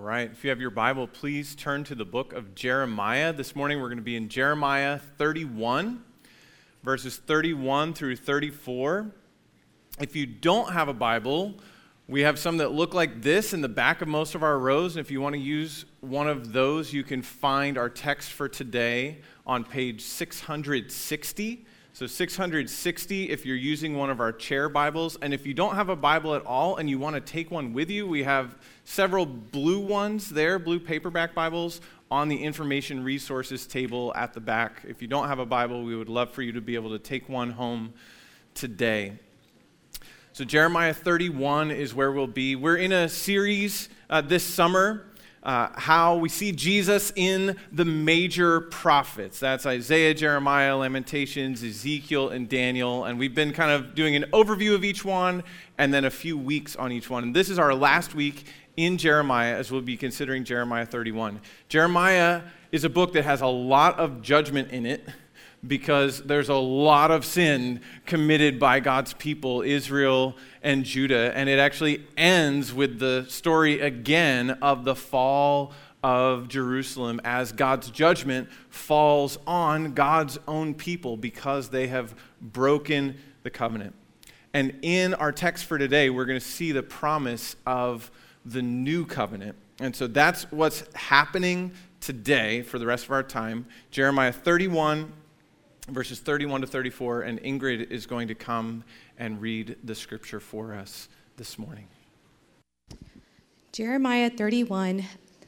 right, if you have your Bible, please turn to the book of Jeremiah. This morning we're going to be in Jeremiah 31, verses 31 through 34. If you don't have a Bible, we have some that look like this in the back of most of our rows. And if you want to use one of those, you can find our text for today on page 660. So 660 if you're using one of our chair Bibles. And if you don't have a Bible at all and you want to take one with you, we have several blue ones there, blue paperback Bibles, on the information resources table at the back. If you don't have a Bible, we would love for you to be able to take one home today. So Jeremiah 31 is where we'll be. We're in a series this summer, how we see Jesus in the major prophets. That's Isaiah, Jeremiah, Lamentations, Ezekiel, and Daniel. And we've been kind of doing an overview of each one and then a few weeks on each one. And this is our last week in Jeremiah as we'll be considering Jeremiah 31. Jeremiah is a book that has a lot of judgment in it because there's a lot of sin committed by God's people, Israel and Judah. And it actually ends with the story again of the fall of Jerusalem as God's judgment falls on God's own people because they have broken the covenant. And in our text for today, we're going to see the promise of the new covenant. And so that's what's happening today for the rest of our time. Jeremiah 31, verses 31 to 34, and Ingrid is going to come and read the scripture for us this morning. Jeremiah 31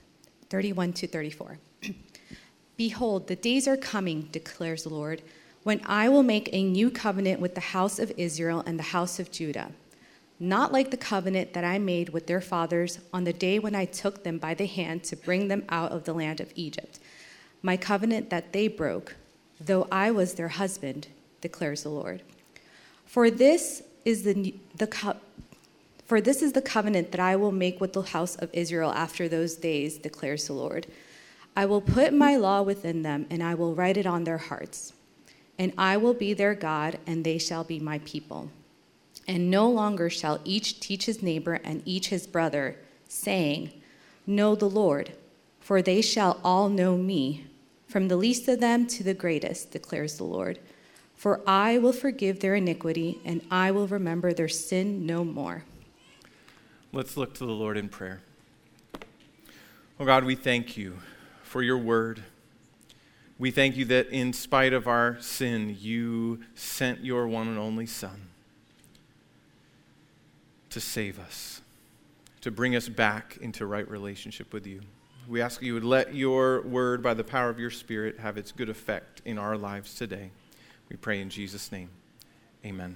to 34. Behold, the days are coming, declares the Lord, when I will make a new covenant with the house of Israel and the house of Judah, not like the covenant that I made with their fathers on the day when I took them by the hand to bring them out of the land of Egypt, my covenant that they broke, though I was their husband, declares the Lord. For this is the covenant that I will make with the house of Israel after those days, declares the Lord. I will put my law within them, and I will write it on their hearts. And I will be their God, and they shall be my people. And no longer shall each teach his neighbor and each his brother, saying, Know the Lord, for they shall all know me, from the least of them to the greatest, declares the Lord. For I will forgive their iniquity, and I will remember their sin no more. Let's look to the Lord in prayer. Oh God, we thank you for your word. We thank you that in spite of our sin, you sent your one and only Son to save us, to bring us back into right relationship with you. We ask you would let your word, by the power of your Spirit, have its good effect in our lives today. We pray in Jesus' name. Amen.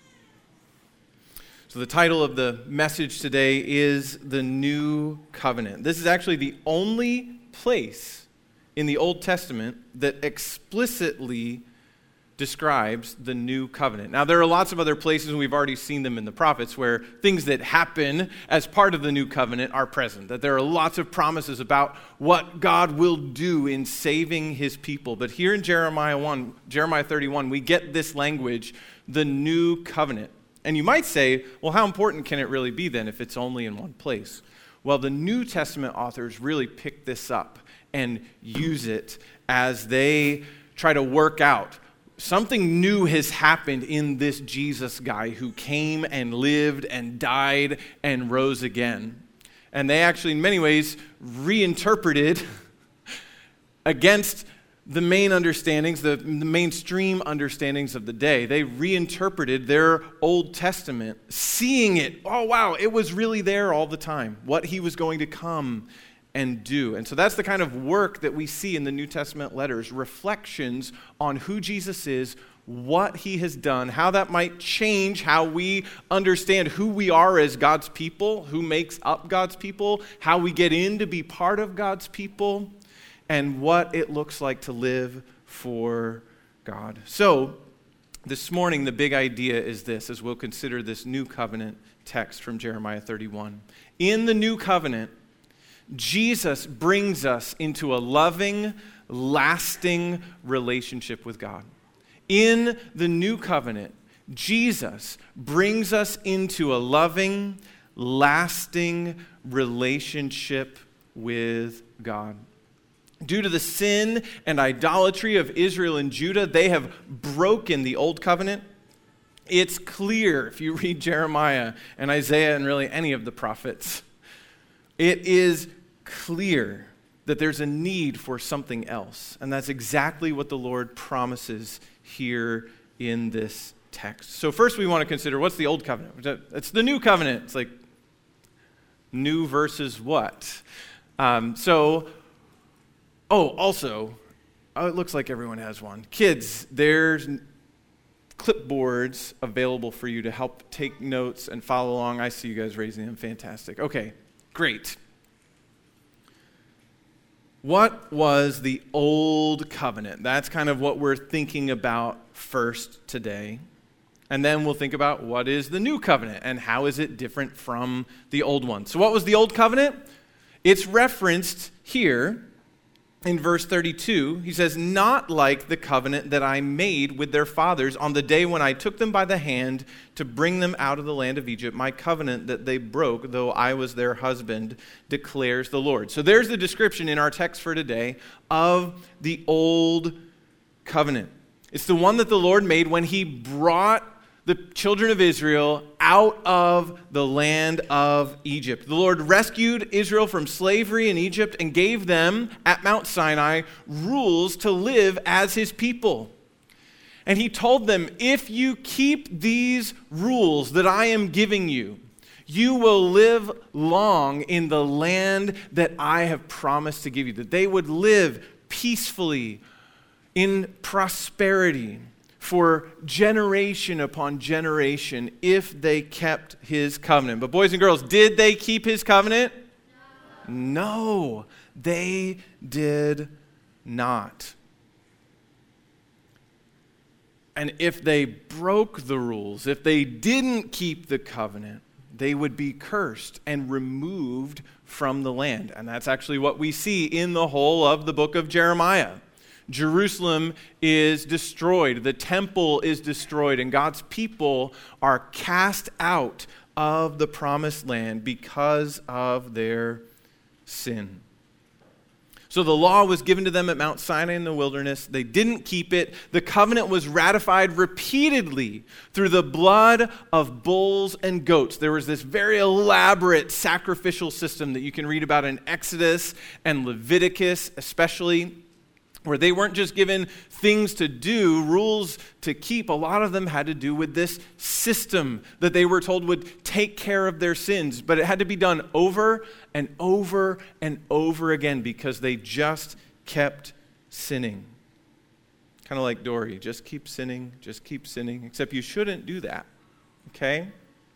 So the title of the message today is The New Covenant. This is actually the only place in the Old Testament that explicitly describes the new covenant. Now, there are lots of other places, and we've already seen them in the prophets, where things that happen as part of the new covenant are present, that there are lots of promises about what God will do in saving his people. But here in Jeremiah 31, we get this language, the new covenant. And you might say, well, how important can it really be then if it's only in one place? Well, the New Testament authors really pick this up and use it as they try to work out something new has happened in this Jesus guy who came and lived and died and rose again. And they actually, in many ways, reinterpreted against the main understandings, the mainstream understandings of the day. They reinterpreted their Old Testament, seeing it, oh wow, it was really there all the time, what he was going to come and do. And so that's the kind of work that we see in the New Testament letters, reflections on who Jesus is, what he has done, how that might change how we understand who we are as God's people, who makes up God's people, how we get in to be part of God's people, and what it looks like to live for God. So this morning, the big idea is this, as we'll consider this new covenant text from Jeremiah 31. In the new covenant, Jesus brings us into a loving, lasting relationship with God. In the new covenant, Jesus brings us into a loving, lasting relationship with God. Due to the sin and idolatry of Israel and Judah, they have broken the old covenant. It's clear if you read Jeremiah and Isaiah and really any of the prophets, it is clear that there's a need for something else. And that's exactly what the Lord promises here in this text. So first we want to consider, what's the old covenant? It's the new covenant. It's like new versus what? Also, it looks like everyone has one. Kids, there's clipboards available for you to help take notes and follow along. I see you guys raising them. Fantastic. Okay, great. What was the old covenant? That's kind of what we're thinking about first today. And then we'll think about what is the new covenant and how is it different from the old one. So what was the old covenant? It's referenced here in verse 32. He says, "Not like the covenant that I made with their fathers on the day when I took them by the hand to bring them out of the land of Egypt, my covenant that they broke, though I was their husband, declares the Lord." So there's the description in our text for today of the old covenant. It's the one that the Lord made when he brought the children of Israel out of the land of Egypt. The Lord rescued Israel from slavery in Egypt and gave them, at Mount Sinai, rules to live as his people. And he told them, if you keep these rules that I am giving you, you will live long in the land that I have promised to give you. That they would live peacefully in prosperity for generation upon generation if they kept his covenant. But boys and girls, did they keep his covenant? No, they did not. And if they broke the rules, if they didn't keep the covenant, they would be cursed and removed from the land. And that's actually what we see in the whole of the book of Jeremiah. Jerusalem is destroyed, the temple is destroyed, and God's people are cast out of the promised land because of their sin. So the law was given to them at Mount Sinai in the wilderness. They didn't keep it. The covenant was ratified repeatedly through the blood of bulls and goats. There was this very elaborate sacrificial system that you can read about in Exodus and Leviticus especially, where they weren't just given things to do, rules to keep. A lot of them had to do with this system that they were told would take care of their sins. But it had to be done over and over and over again because they just kept sinning. Kind of like Dory, just keep sinning, except you shouldn't do that, okay?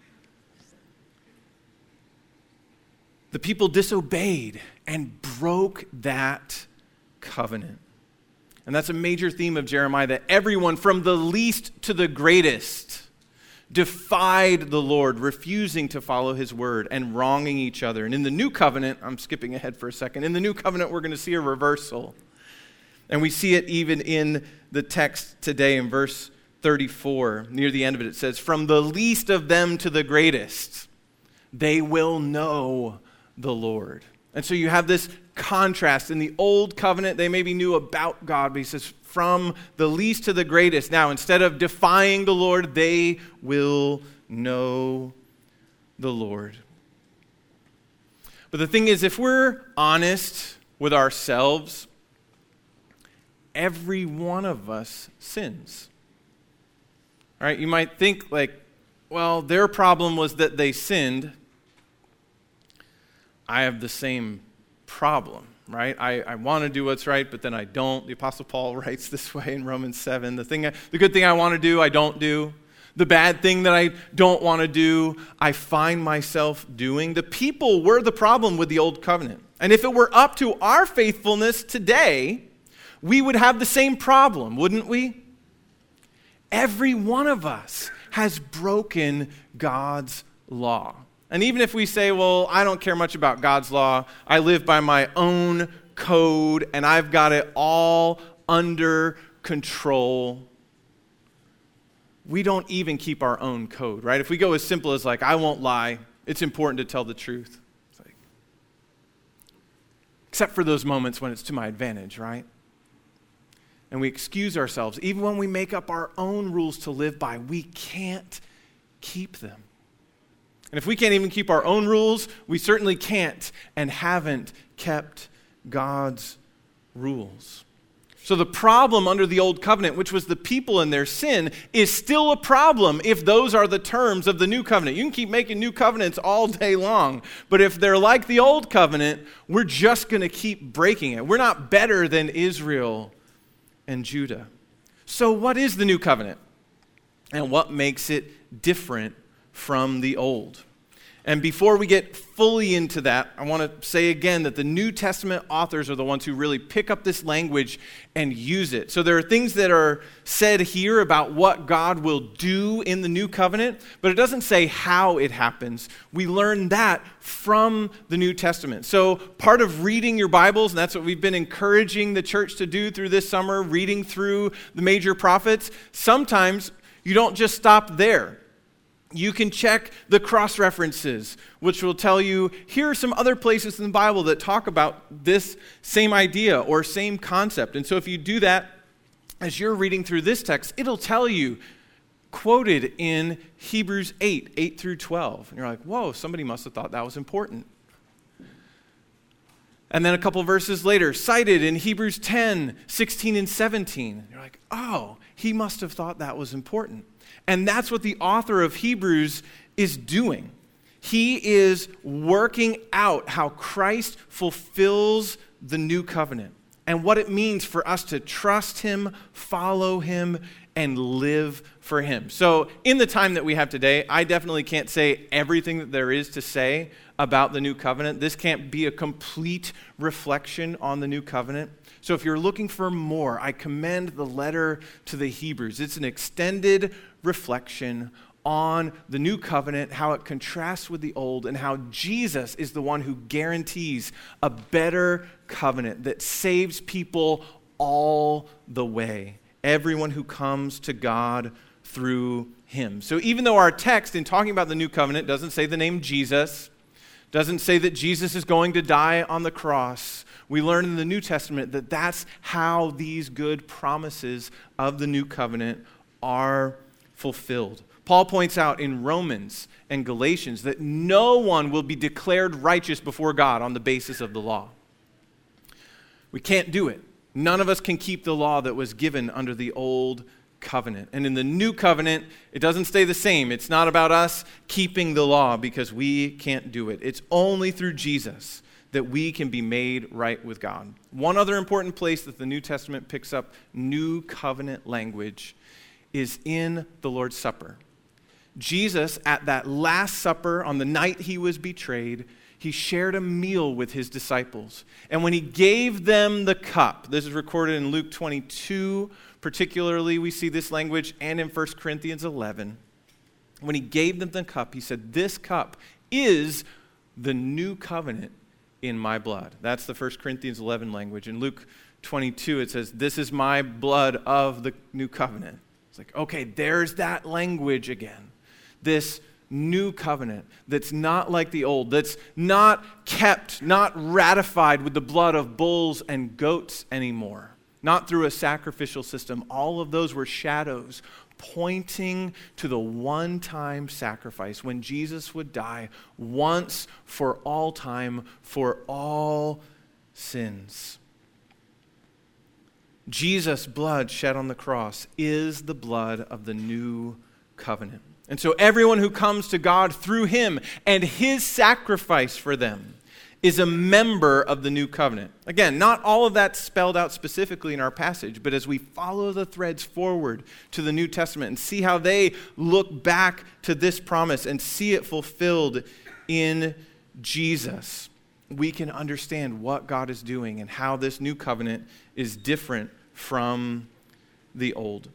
The people disobeyed and broke that covenant. And that's a major theme of Jeremiah, that everyone from the least to the greatest defied the Lord, refusing to follow his word and wronging each other. And in the new covenant, I'm skipping ahead for a second, in the new covenant we're going to see a reversal. And we see it even in the text today in verse 34. Near the end of it, it says, "From the least of them to the greatest, they will know the Lord." And so you have this contrast. In the old covenant, they maybe knew about God, but he says, from the least to the greatest. Now, instead of defying the Lord, they will know the Lord. But the thing is, if we're honest with ourselves, every one of us sins. All right? You might think like, well, their problem was that they sinned. I have the same problem, right? I want to do what's right, but then I don't. The Apostle Paul writes this way in Romans 7. The good thing I want to do, I don't do. The bad thing that I don't want to do, I find myself doing. The people were the problem with the old covenant. And if it were up to our faithfulness today, we would have the same problem, wouldn't we? Every one of us has broken God's law. And even if we say, well, I don't care much about God's law, I live by my own code, and I've got it all under control, we don't even keep our own code, right? If we go as simple as like, I won't lie, it's important to tell the truth. It's like, except for those moments when it's to my advantage, right? And we excuse ourselves. Even when we make up our own rules to live by, we can't keep them. And if we can't even keep our own rules, we certainly can't and haven't kept God's rules. So the problem under the old covenant, which was the people and their sin, is still a problem if those are the terms of the new covenant. You can keep making new covenants all day long, but if they're like the old covenant, we're just going to keep breaking it. We're not better than Israel and Judah. So what is the new covenant? And what makes it different from the old? And before we get fully into that, I want to say again that the New Testament authors are the ones who really pick up this language and use it. So there are things that are said here about what God will do in the new covenant, but it doesn't say how it happens. We learn that from the New Testament. So part of reading your Bibles, and that's what we've been encouraging the church to do through this summer, reading through the major prophets, sometimes you don't just stop there. You can check the cross-references, which will tell you, here are some other places in the Bible that talk about this same idea or same concept. And so if you do that, as you're reading through this text, it'll tell you, quoted in Hebrews 8 through 12. And you're like, whoa, somebody must have thought that was important. And then a couple verses later, cited in Hebrews 10, 16, and 17. You're like, oh, he must have thought that was important. And that's what the author of Hebrews is doing. He is working out how Christ fulfills the new covenant and what it means for us to trust him, follow him, and live for him. So in the time that we have today, I definitely can't say everything that there is to say about the new covenant. This can't be a complete reflection on the new covenant. So if you're looking for more, I commend the letter to the Hebrews. It's an extended reflection on the new covenant, how it contrasts with the old, and how Jesus is the one who guarantees a better covenant that saves people all the way. Everyone who comes to God through him. So even though our text in talking about the new covenant doesn't say the name Jesus, doesn't say that Jesus is going to die on the cross, we learn in the New Testament that that's how these good promises of the new covenant are fulfilled. Paul points out in Romans and Galatians that no one will be declared righteous before God on the basis of the law. We can't do it. None of us can keep the law that was given under the old covenant. And in the new covenant, it doesn't stay the same. It's not about us keeping the law because we can't do it. It's only through Jesus that we can be made right with God. One other important place that the New Testament picks up new covenant language is in the Lord's Supper. Jesus, at that Last Supper on the night he was betrayed, he shared a meal with his disciples. And when he gave them the cup, this is recorded in Luke 22, particularly we see this language, and in 1 Corinthians 11. When he gave them the cup, he said, "This cup is the new covenant in my blood." That's the 1 Corinthians 11 language. In Luke 22, it says, "This is my blood of the new covenant." It's like, okay, there's that language again. This new covenant that's not like the old, that's not kept, not ratified with the blood of bulls and goats anymore, not through a sacrificial system. All of those were shadows pointing to the one-time sacrifice when Jesus would die once for all time for all sins. Jesus' blood shed on the cross is the blood of the new covenant. And so everyone who comes to God through him and his sacrifice for them is a member of the new covenant. Again, not all of that spelled out specifically in our passage, but as we follow the threads forward to the New Testament and see how they look back to this promise and see it fulfilled in Jesus, we can understand what God is doing and how this new covenant is different from the old.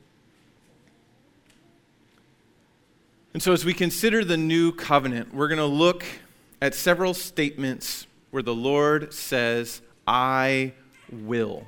And so as we consider the new covenant, we're going to look at several statements where the Lord says, "I will."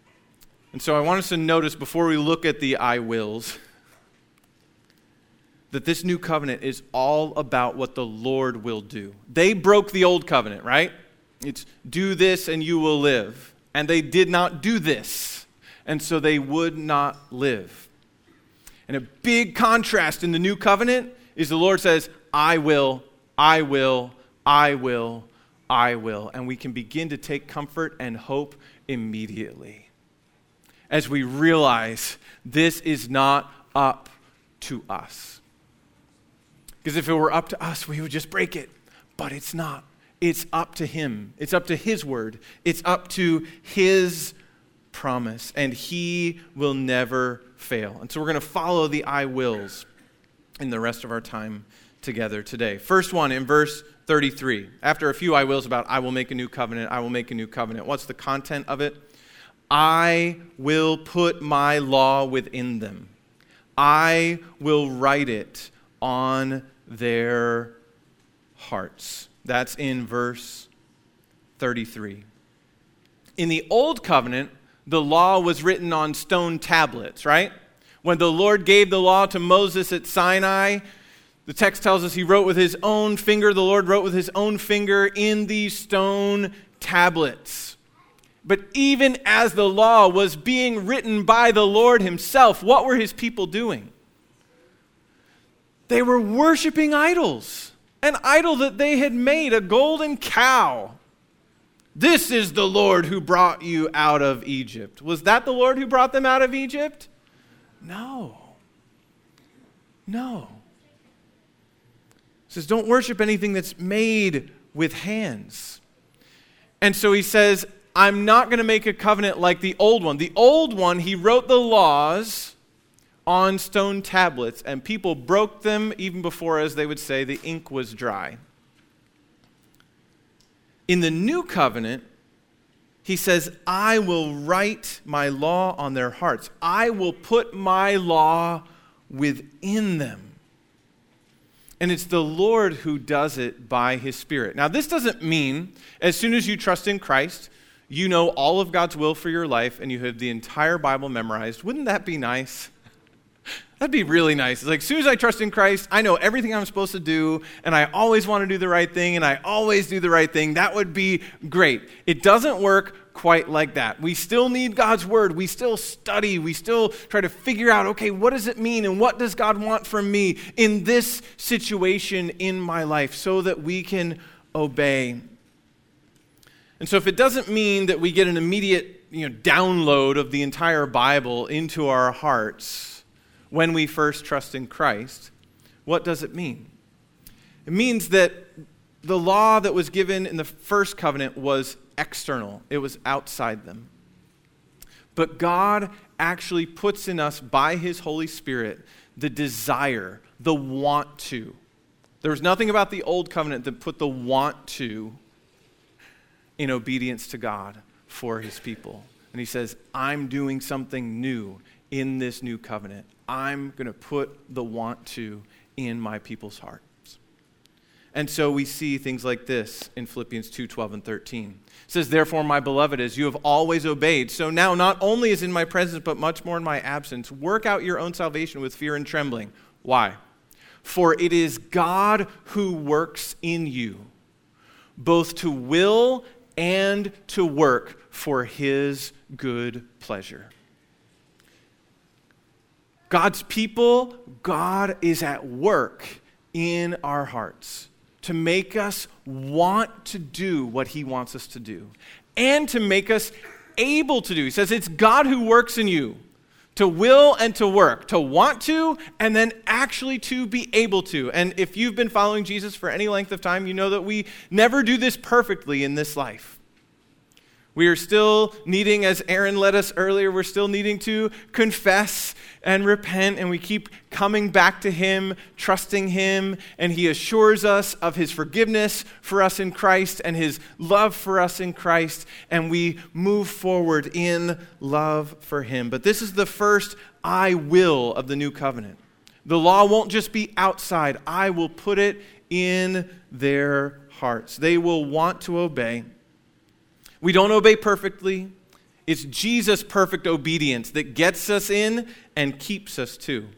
And so I want us to notice before we look at the "I wills" that this new covenant is all about what the Lord will do. They broke the old covenant, right? It's do this and you will live. And they did not do this, and so they would not live. And a big contrast in the new covenant is the Lord says, I will, I will, I will, I will. And we can begin to take comfort and hope immediately as we realize this is not up to us. Because if it were up to us, we would just break it. But it's not. It's up to him. It's up to his word. It's up to his promise. And he will never fail. And so we're going to follow the I wills in the rest of our time together today. First one in verse 33. After a few I wills about I will make a new covenant, I will make a new covenant. What's the content of it? I will put my law within them. I will write it on their hearts. That's in verse 33. In the old covenant, the law was written on stone tablets, right? When the Lord gave the law to Moses at Sinai, the text tells us he wrote with his own finger. The Lord wrote with his own finger in these stone tablets. But even as the law was being written by the Lord himself, what were his people doing? They were worshiping idols. An idol that they had made, a golden cow. This is the Lord who brought you out of Egypt. Was that the Lord who brought them out of Egypt? No. It says, don't worship anything that's made with hands. And so he says, I'm not going to make a covenant like the old one. The old one, he wrote the laws on stone tablets, and people broke them even before, as they would say, the ink was dry. In the new covenant, he says, I will write my law on their hearts. I will put my law within them. And it's the Lord who does it by his Spirit. Now, this doesn't mean as soon as you trust in Christ, you know all of God's will for your life and you have the entire Bible memorized. Wouldn't that be nice? That'd be really nice. It's like, as soon as I trust in Christ, I know everything I'm supposed to do, and I always want to do the right thing, and I always do the right thing. That would be great. It doesn't work quite like that. We still need God's word. We still study. We still try to figure out, okay, what does it mean, and what does God want from me in this situation in my life so that we can obey. And so if it doesn't mean that we get an immediate download of the entire Bible into our hearts when we first trust in Christ, what does it mean? It means that the law that was given in the first covenant was external. It was outside them. But God actually puts in us by his Holy Spirit the desire, the want to. There was nothing about the old covenant that put the want to in obedience to God for his people. And he says, I'm doing something new in this new covenant. I'm going to put the want to in my people's hearts. And so we see things like this in Philippians 2:12 and 13. It says, therefore, my beloved, as you have always obeyed, so now not only is in my presence, but much more in my absence, work out your own salvation with fear and trembling. Why? For it is God who works in you, both to will and to work for his good pleasure. God's people, God is at work in our hearts to make us want to do what he wants us to do and to make us able to do. He says it's God who works in you to will and to work, to want to, and then actually to be able to. And if you've been following Jesus for any length of time, you know that we never do this perfectly in this life. We are still needing, as Aaron led us earlier, we're still needing to confess and repent, and we keep coming back to him, trusting him, and he assures us of his forgiveness for us in Christ and his love for us in Christ, and we move forward in love for him. But this is the first I will of the new covenant. The law won't just be outside. I will put it in their hearts. They will want to obey. We don't obey perfectly. It's Jesus' perfect obedience that gets us in and keeps us too.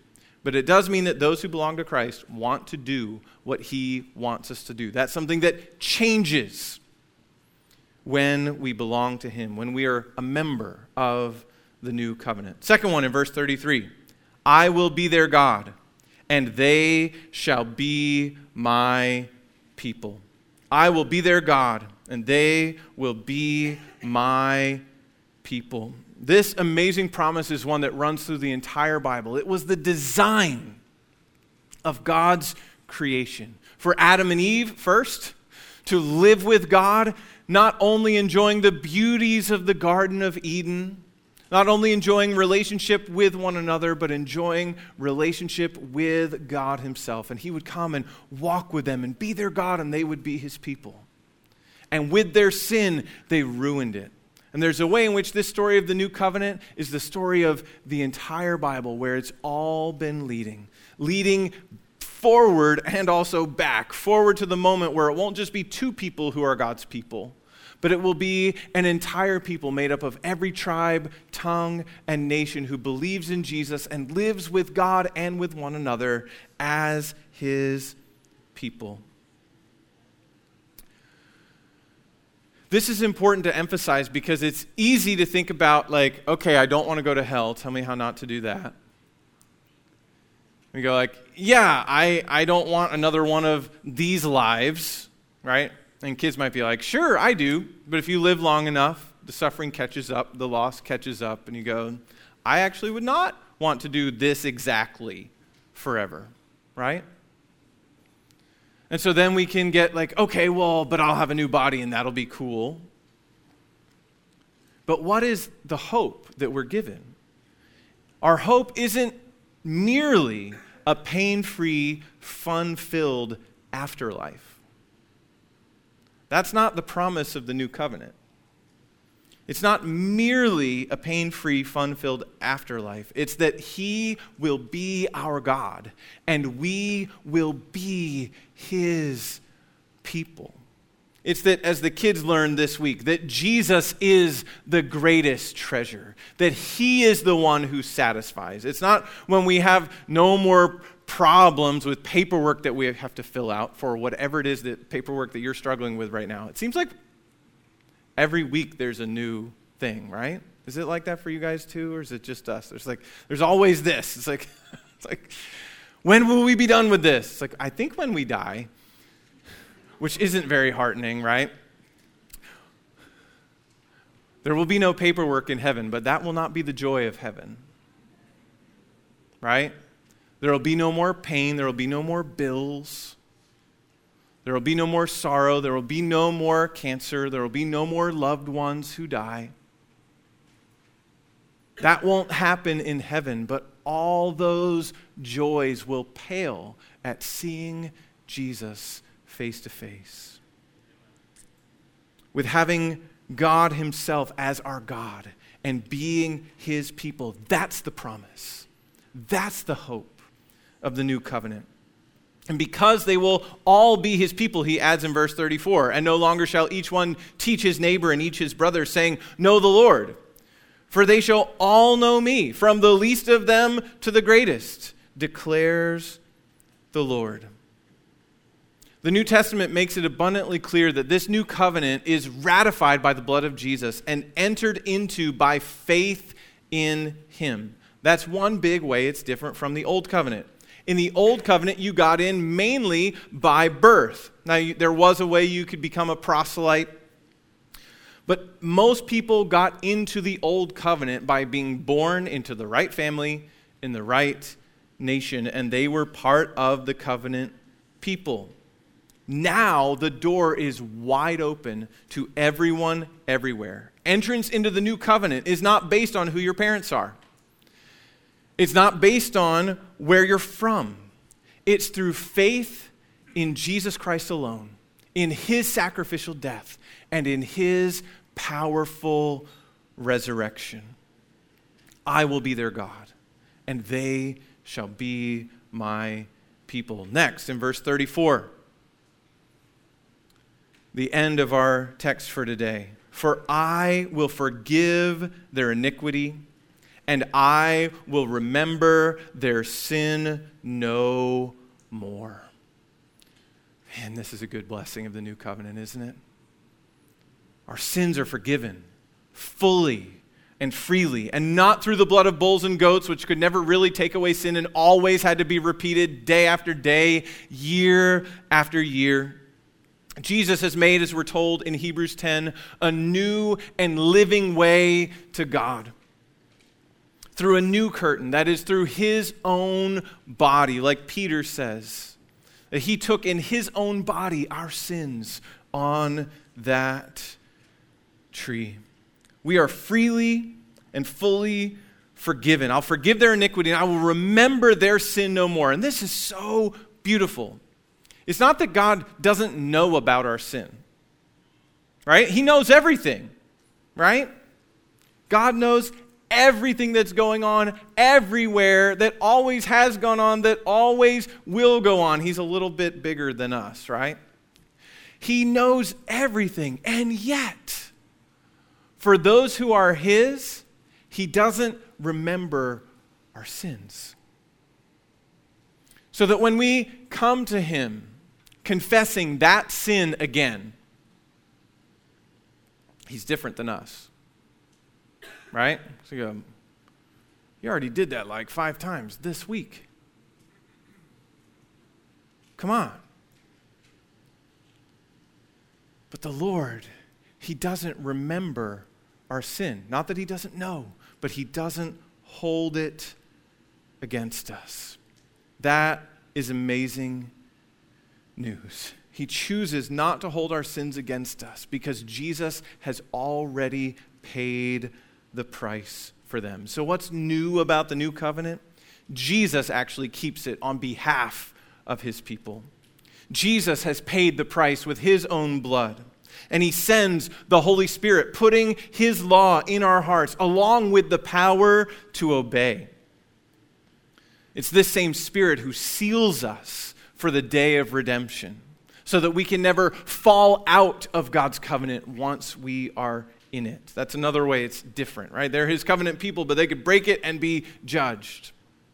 But it does mean that those who belong to Christ want to do what he wants us to do. That's something that changes when we belong to him, when we are a member of the new covenant. Second one in verse 33, I will be their God, and they shall be my people. I will be their God, and they will be my people. This amazing promise is one that runs through the entire Bible. It was the design of God's creation. For Adam and Eve, first, to live with God, not only enjoying the beauties of the Garden of Eden, not only enjoying relationship with one another, but enjoying relationship with God himself. And he would come and walk with them and be their God, and they would be his people. And with their sin, they ruined it. And there's a way in which this story of the new covenant is the story of the entire Bible, where it's all been leading forward and also back, forward to the moment where it won't just be two people who are God's people, but it will be an entire people made up of every tribe, tongue, and nation who believes in Jesus and lives with God and with one another as his people. This is important to emphasize because it's easy to think about, like, okay, I don't want to go to hell. Tell me how not to do that. We go like, yeah, I don't want another one of these lives, right? And kids might be like, sure, I do. But if you live long enough, the suffering catches up, the loss catches up, and you go, I actually would not want to do this exactly forever, right? And so then we can get like, okay, well, but I'll have a new body and that'll be cool. But what is the hope that we're given? Our hope isn't merely a pain-free, fun-filled afterlife. That's not the promise of the new covenant. It's not merely a pain-free, fun-filled afterlife. It's that he will be our God, and we will be his people. It's that, as the kids learned this week, that Jesus is the greatest treasure, that he is the one who satisfies. It's not when we have no more problems with paperwork that we have to fill out for whatever it is, that paperwork that you're struggling with right now. It seems like every week there's a new thing, right? Is it like that for you guys too, or is it just us? There's always this. It's like, when will we be done with this? It's like, I think when we die, which isn't very heartening, right? There will be no paperwork in heaven, but that will not be the joy of heaven, right? There will be no more pain. There will be no more bills. There will be no more sorrow. There will be no more cancer. There will be no more loved ones who die. That won't happen in heaven, but all those joys will pale at seeing Jesus face to face. With having God himself as our God and being his people. That's the promise. That's the hope of the new covenant. And because they will all be his people, he adds in verse 34, and no longer shall each one teach his neighbor and each his brother, saying, know the Lord. For they shall all know me, from the least of them to the greatest, declares the Lord. The New Testament makes it abundantly clear that this new covenant is ratified by the blood of Jesus and entered into by faith in him. That's one big way it's different from the old covenant. In the old covenant, you got in mainly by birth. Now, there was a way you could become a proselyte, but most people got into the old covenant by being born into the right family, in the right nation, and they were part of the covenant people. Now, the door is wide open to everyone, everywhere. Entrance into the new covenant is not based on who your parents are. It's not based on where you're from. It's through faith in Jesus Christ alone, in his sacrificial death, and in his powerful resurrection. I will be their God, and they shall be my people. Next, in verse 34, the end of our text for today. For I will forgive their iniquity, and I will remember their sin no more. Man, this is a good blessing of the new covenant, isn't it? Our sins are forgiven fully and freely, and not through the blood of bulls and goats, which could never really take away sin and always had to be repeated day after day, year after year. Jesus has made, as we're told in Hebrews 10, a new and living way to God through a new curtain, that is through his own body, like Peter says, that he took in his own body our sins on that tree. We are freely and fully forgiven. I'll forgive their iniquity and I will remember their sin no more. And this is so beautiful. It's not that God doesn't know about our sin, right? He knows everything, right? God knows everything that's going on everywhere, that always has gone on, that always will go on. He's a little bit bigger than us, right? He knows everything, and yet, for those who are his, he doesn't remember our sins. So that when we come to him, confessing that sin again, he's different than us. Right? So you already did that like 5 times this week. Come on. But the Lord, he doesn't remember our sin. Not that he doesn't know, but he doesn't hold it against us. That is amazing news. He chooses not to hold our sins against us because Jesus has already paid the price for them. So what's new about the new covenant? Jesus actually keeps it on behalf of his people. Jesus has paid the price with his own blood. And he sends the Holy Spirit, putting his law in our hearts, along with the power to obey. It's this same Spirit who seals us for the day of redemption, so that we can never fall out of God's covenant once we are in it. That's another way it's different, right? They're his covenant people, but they could break it and be judged.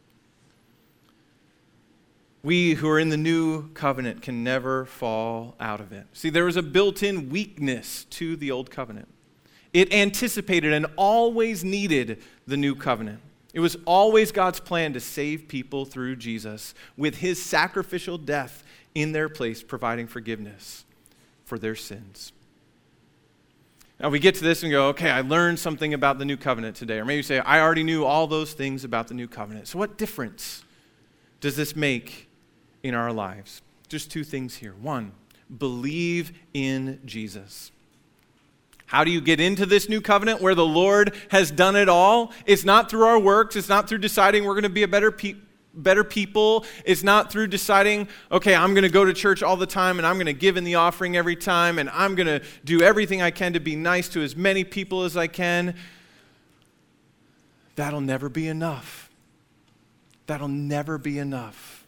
We who are in the new covenant can never fall out of it. See, there was a built-in weakness to the old covenant. It anticipated and always needed the new covenant. It was always God's plan to save people through Jesus, with his sacrificial death in their place, providing forgiveness for their sins. Now we get to this and go, okay, I learned something about the new covenant today. Or maybe you say, I already knew all those things about the new covenant. So what difference does this make in our lives? Just 2 things here. 1, believe in Jesus. How do you get into this new covenant where the Lord has done it all? It's not through our works. It's not through deciding we're going to be a better people. It's not through deciding, okay, I'm going to go to church all the time and I'm going to give in the offering every time and I'm going to do everything I can to be nice to as many people as I can. That'll never be enough. That'll never be enough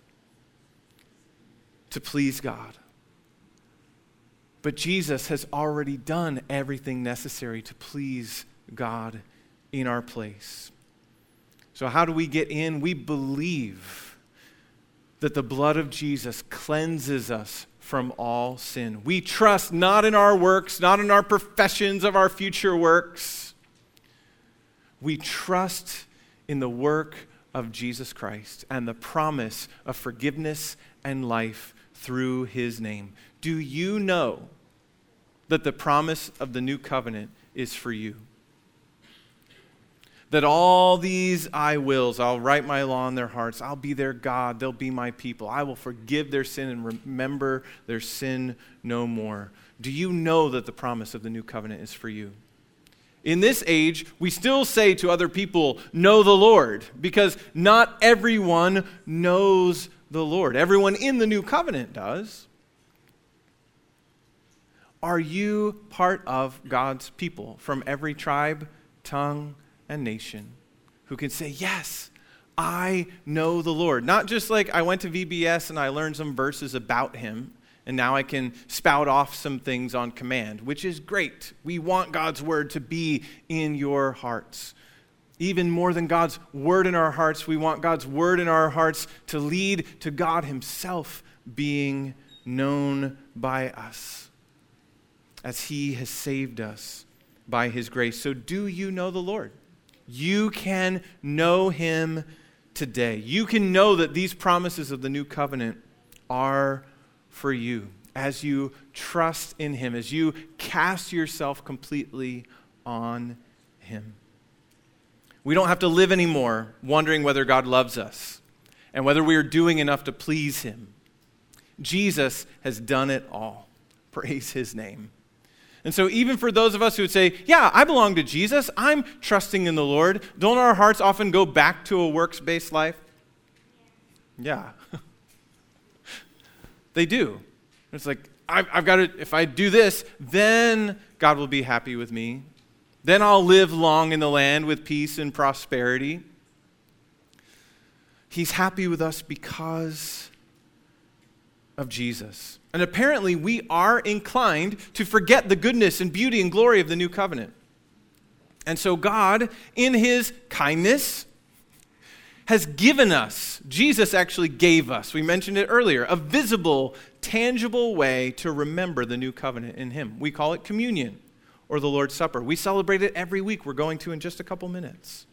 to please God. But Jesus has already done everything necessary to please God in our place. So how do we get in? We believe that the blood of Jesus cleanses us from all sin. We trust not in our works, not in our professions of our future works. We trust in the work of Jesus Christ and the promise of forgiveness and life through his name. Do you know that the promise of the new covenant is for you? That all these I wills, I'll write my law in their hearts, I'll be their God, they'll be my people, I will forgive their sin and remember their sin no more. Do you know that the promise of the new covenant is for you? In this age, we still say to other people, know the Lord, because not everyone knows the Lord. Everyone in the new covenant does. Are you part of God's people from every tribe, tongue, and nation who can say, yes, I know the Lord? Not just like I went to VBS and I learned some verses about him and now I can spout off some things on command, which is great. We want God's word to be in your hearts. Even more than God's word in our hearts, we want God's word in our hearts to lead to God himself being known by us as he has saved us by his grace. So do you know the Lord? You can know him today. You can know that these promises of the new covenant are for you as you trust in him, as you cast yourself completely on him. We don't have to live anymore wondering whether God loves us and whether we are doing enough to please him. Jesus has done it all. Praise his name. And so even for those of us who would say, yeah, I belong to Jesus, I'm trusting in the Lord, don't our hearts often go back to a works-based life? Yeah. They do. It's like, I've got to, if I do this, then God will be happy with me. Then I'll live long in the land with peace and prosperity. He's happy with us because of Jesus. And apparently we are inclined to forget the goodness and beauty and glory of the new covenant. And so God, in his kindness, has given us, Jesus actually gave us, we mentioned it earlier, a visible, tangible way to remember the new covenant in him. We call it communion or the Lord's Supper. We celebrate it every week. We're going to in just a couple minutes.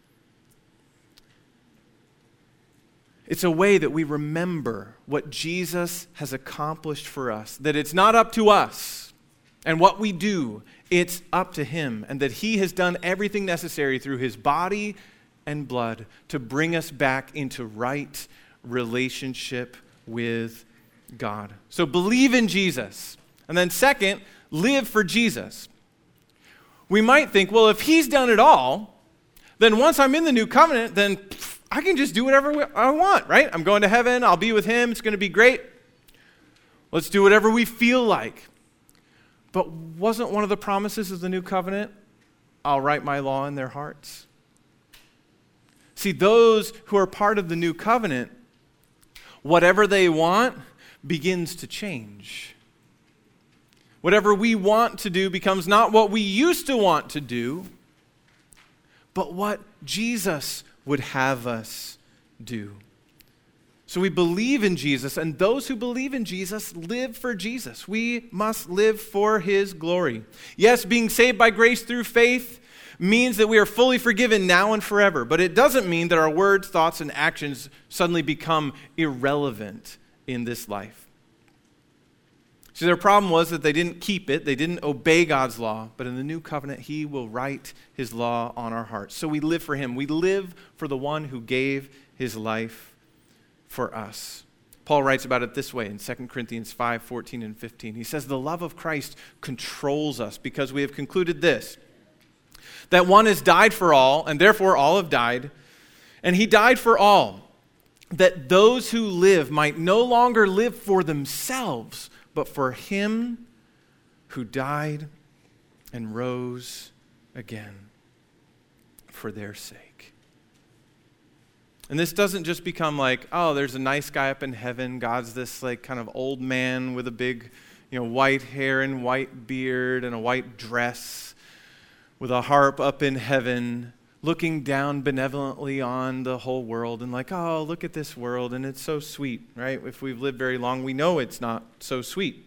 It's a way that we remember what Jesus has accomplished for us, that it's not up to us and what we do, it's up to him, and that he has done everything necessary through his body and blood to bring us back into right relationship with God. So believe in Jesus. And then second, live for Jesus. We might think, well, if he's done it all, then once I'm in the new covenant, then I can just do whatever I want, right? I'm going to heaven. I'll be with him. It's going to be great. Let's do whatever we feel like. But wasn't one of the promises of the new covenant, I'll write my law in their hearts? See, those who are part of the new covenant, whatever they want begins to change. Whatever we want to do becomes not what we used to want to do, but what Jesus would have us do. So we believe in Jesus, and those who believe in Jesus live for Jesus. We must live for his glory. Yes, being saved by grace through faith means that we are fully forgiven now and forever, but it doesn't mean that our words, thoughts, and actions suddenly become irrelevant in this life. See, their problem was that they didn't keep it, they didn't obey God's law, but in the new covenant, he will write his law on our hearts. So we live for him. We live for the one who gave his life for us. Paul writes about it this way in 2 Corinthians 5:14 and 15. He says, the love of Christ controls us because we have concluded this, that one has died for all, and therefore all have died, and he died for all, that those who live might no longer live for themselves, but for him who died and rose again for their sake. And this doesn't just become like, oh, there's a nice guy up in heaven. God's this like kind of old man with a big, white hair and white beard and a white dress with a harp up in heaven, looking down benevolently on the whole world and like, oh, look at this world and it's so sweet, right? If we've lived very long, we know it's not so sweet.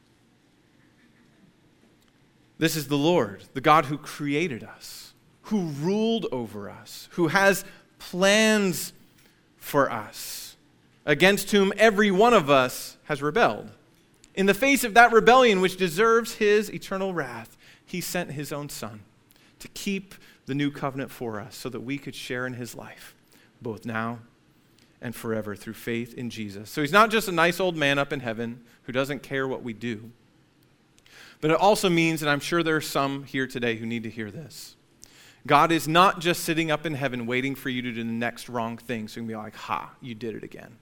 This is the Lord, the God who created us, who ruled over us, who has plans for us, against whom every one of us has rebelled. In the face of that rebellion, which deserves his eternal wrath, he sent his own Son to keep the new covenant for us so that we could share in his life, both now and forever through faith in Jesus. So he's not just a nice old man up in heaven who doesn't care what we do, but it also means, and I'm sure there are some here today who need to hear this, God is not just sitting up in heaven waiting for you to do the next wrong thing so you can be like, ha, you did it again.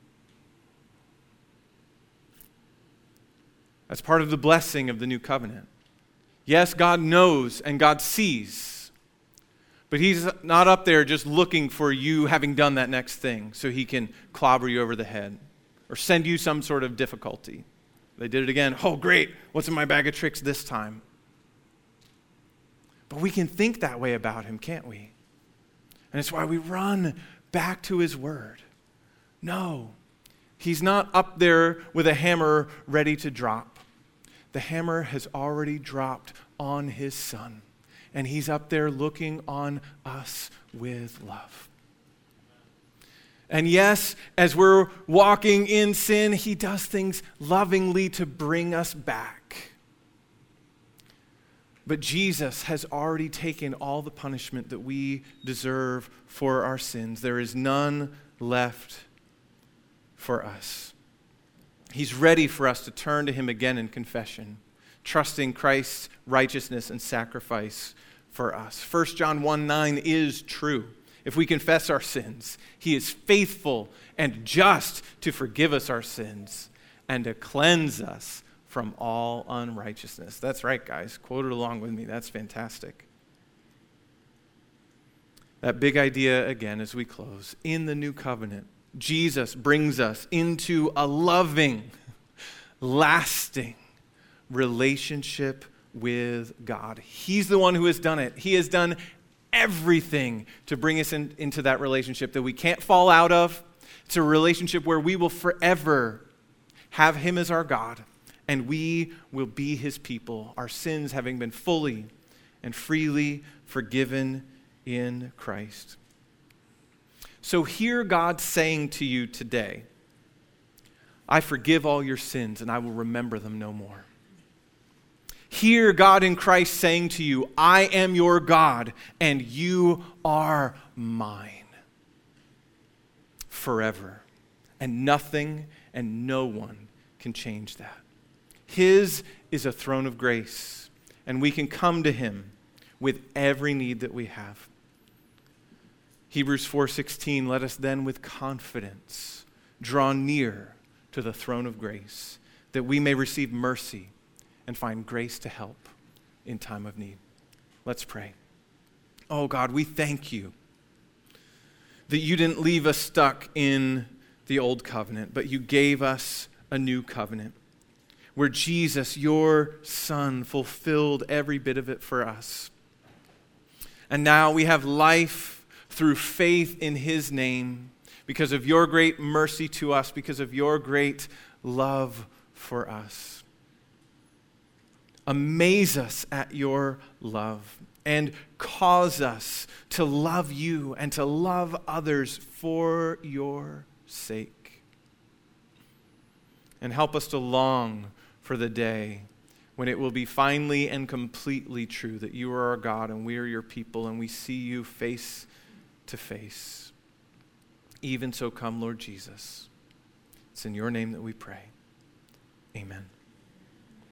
That's part of the blessing of the new covenant. Yes, God knows and God sees, but he's not up there just looking for you having done that next thing so he can clobber you over the head or send you some sort of difficulty. They did it again. Oh, great. What's in my bag of tricks this time? But we can think that way about him, can't we? And it's why we run back to his word. No, he's not up there with a hammer ready to drop. The hammer has already dropped on his Son, and he's up there looking on us with love. And yes, as we're walking in sin, he does things lovingly to bring us back. But Jesus has already taken all the punishment that we deserve for our sins. There is none left for us. He's ready for us to turn to him again in confession, trusting Christ's righteousness and sacrifice for us. 1 John 1:9 is true. If we confess our sins, he is faithful and just to forgive us our sins and to cleanse us from all unrighteousness. That's right, guys. Quote it along with me. That's fantastic. That big idea again as we close. In the new covenant, Jesus brings us into a loving, lasting relationship with God. He's the one who has done it. He has done everything to bring us into that relationship that we can't fall out of. It's a relationship where we will forever have him as our God, and we will be his people, our sins having been fully and freely forgiven in Christ. So hear God saying to you today, I forgive all your sins and I will remember them no more. Hear God in Christ saying to you, I am your God and you are mine forever. And nothing and no one can change that. His is a throne of grace, and we can come to him with every need that we have. Hebrews 4:16, let us then with confidence draw near to the throne of grace, that we may receive mercy and find grace to help in time of need. Let's pray. Oh God, we thank you that you didn't leave us stuck in the old covenant, but you gave us a new covenant where Jesus, your Son, fulfilled every bit of it for us. And now we have life through faith in his name because of your great mercy to us, because of your great love for us. Amaze us at your love and cause us to love you and to love others for your sake. And help us to long for the day when it will be finally and completely true that you are our God and we are your people and we see you face to face. Even so, come, Lord Jesus. It's in your name that we pray. Amen.